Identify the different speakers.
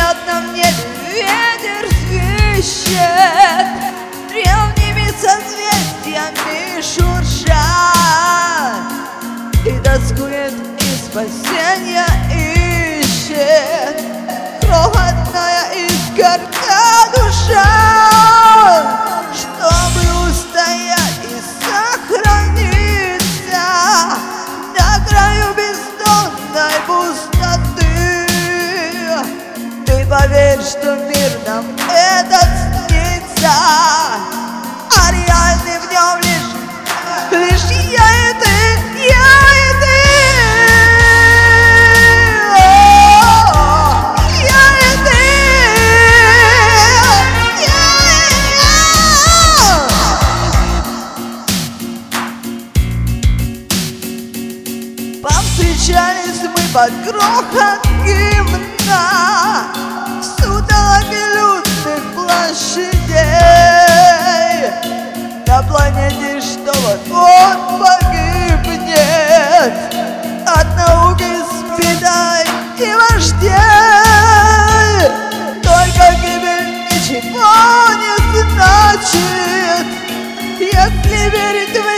Speaker 1: невероятном небе ветер свищет, древними созвездиями шуршат, и тоскует, и спасенья ищет крохотная искорка душа, чтобы устоять и сохраниться на краю бездонной пустоты. Ты поверь, что мир нам этот снится, а реальный в нем лишь я и ты, я и ты. Повстречались мы под грохот гимна в сутолоке людных площадей, на планете, что вот-вот погибнет от науки, спитай и вождей. Только гибель ничего не значит, если верить в